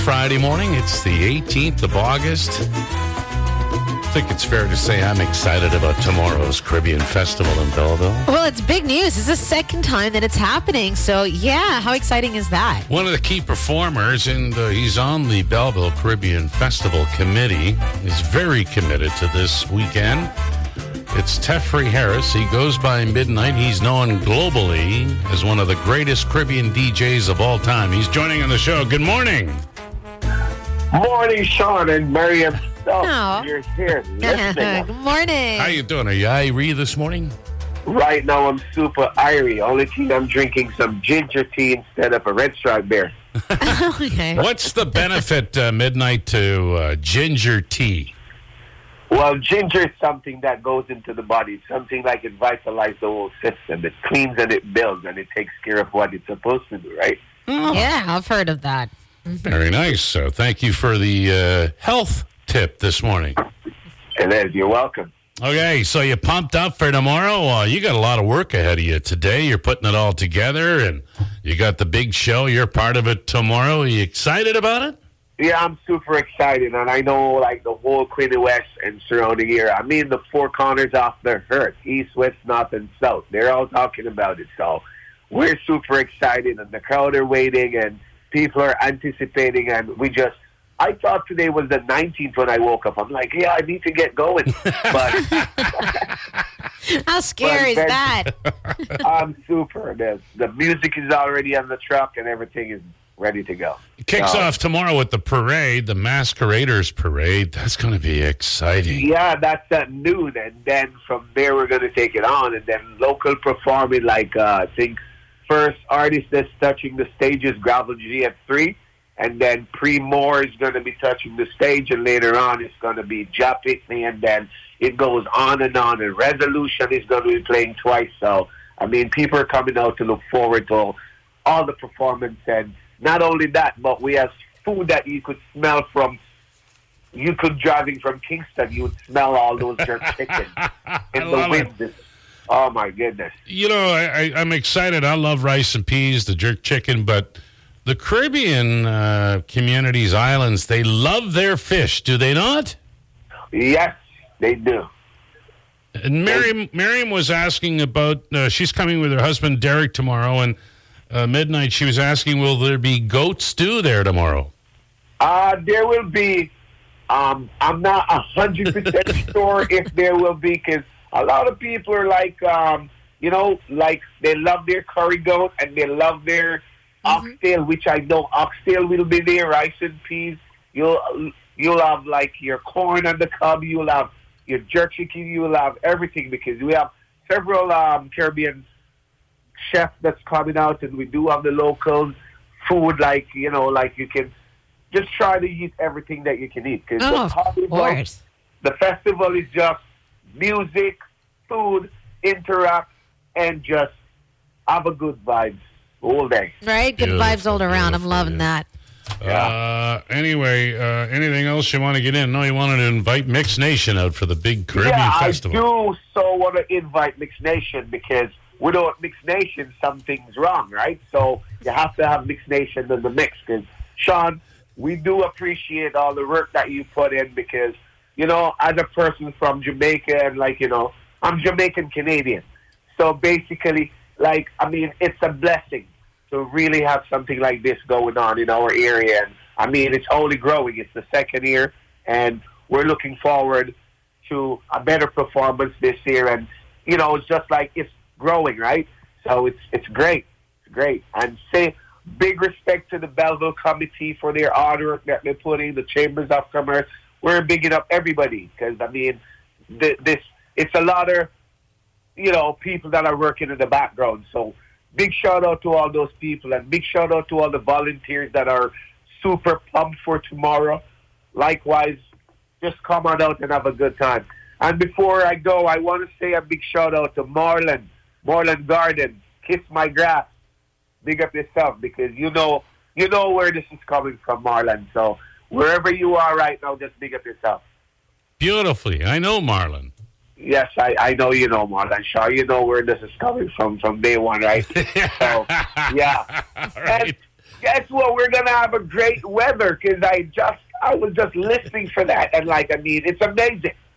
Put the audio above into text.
Friday morning. It's the 18th of August. I think it's fair to say I'm excited about tomorrow's Caribbean Festival in Belleville. Well, it's big news. It's the second time that it's happening. So, yeah, how exciting is that? One of the key performers, and he's on the Belleville Caribbean Festival Committee, is very committed to this weekend. It's Teffrey Harris. He goes by Midnight. He's known globally as one of the greatest Caribbean DJs of all time. He's joining on the show. Good morning. Morning, Sean and Miriam. Oh. You're here listening. Good morning. How you doing? Are you irie this morning? Right now, I'm super irie. Only thing I'm drinking some ginger tea instead of a red stripe beer. Okay. What's the benefit, Midnight, to ginger tea? Well, ginger is something that goes into the body. It's something like it vitalizes the whole system. It cleans and it builds and it takes care of what it's supposed to do, right? Oh. Yeah, I've heard of that. Very nice. So thank you for the health tip this morning. And then you're welcome. Okay, so you pumped up for tomorrow? You got a lot of work ahead of you today. You're putting it all together, and you got the big show. You're part of it tomorrow. Are you excited about it? Yeah, I'm super excited, and I know like the whole Queen West and surrounding area. I mean, the four corners of the earth, east, west, north, and south. They're all talking about it, so we're super excited, and the crowd are waiting, and people are anticipating, and I thought today was the 19th when I woke up. I'm like, yeah, I need to get going, but how scary is that? I'm super. The music is already on the truck, and everything is ready to go. It kicks off tomorrow with the parade, the Masqueraders Parade. That's going to be exciting. Yeah, that's at noon, and then from there we're going to take it on, and then local performing, like I think first artist that's touching the stage is Gravel G at 3, and then Pre-Moore is going to be touching the stage, and later on it's going to be Ja Pitney, and then it goes on, and Resolution is going to be playing twice. So, I mean, people are coming out to look forward to all the performance, and not only that, but we have food that you could smell from. You could driving from Kingston, you would smell all those jerk chicken in the wind. Oh my goodness! You know, I'm excited. I love rice and peas, the jerk chicken, but the Caribbean communities, islands, they love their fish. Do they not? Yes, they do. And Miriam was asking about. She's coming with her husband Derek tomorrow, and. Midnight, she was asking, will there be goat stew there tomorrow? There will be. I'm not 100% sure if there will be, because a lot of people are like, like they love their curry goat and they love their oxtail, which I know oxtail will be there, rice and peas. You'll have like your corn on the cob, you'll have your jerk chicken, you'll have everything, because we have several Caribbean chef that's coming out, and we do have the local food, like you can just try to eat everything that you can eat, because of course, the festival is just music, food, interact, and just have a good vibes all day. Right, good vibes all around. I'm loving that. Anyway, anything else you want to get in? No, you wanted to invite Mix Nation out for the big Caribbean Festival. I do so want to invite Mix Nation, because without Mix Nation, something's wrong, right? So you have to have Mix Nation in the mix. Because, Sean, we do appreciate all the work that you put in, because, as a person from Jamaica, and, I'm Jamaican-Canadian. So basically, it's a blessing to really have something like this going on in our area. And, it's only growing. It's the second year, and we're looking forward to a better performance this year. And, it's just like it's growing, right? So it's great. It's great. And say big respect to the Belleville Committee for their hard work that they're putting, the Chambers of Commerce. We're bigging up everybody, because, it's a lot of, people that are working in the background. So big shout out to all those people, and big shout out to all the volunteers that are super pumped for tomorrow. Likewise, just come on out and have a good time. And before I go, I want to say a big shout out to Marlon Garden, Kiss My Grass. Big up yourself, because you know where this is coming from, Marlon. So wherever you are right now, just big up yourself. Beautifully. I know Marlon. Yes, I know you know, Marlon. Sure, you know where this is coming from day one, right? So, yeah. Right. guess what? We're gonna have a great weather because I was just listening for that, and like, I mean, it's amazing.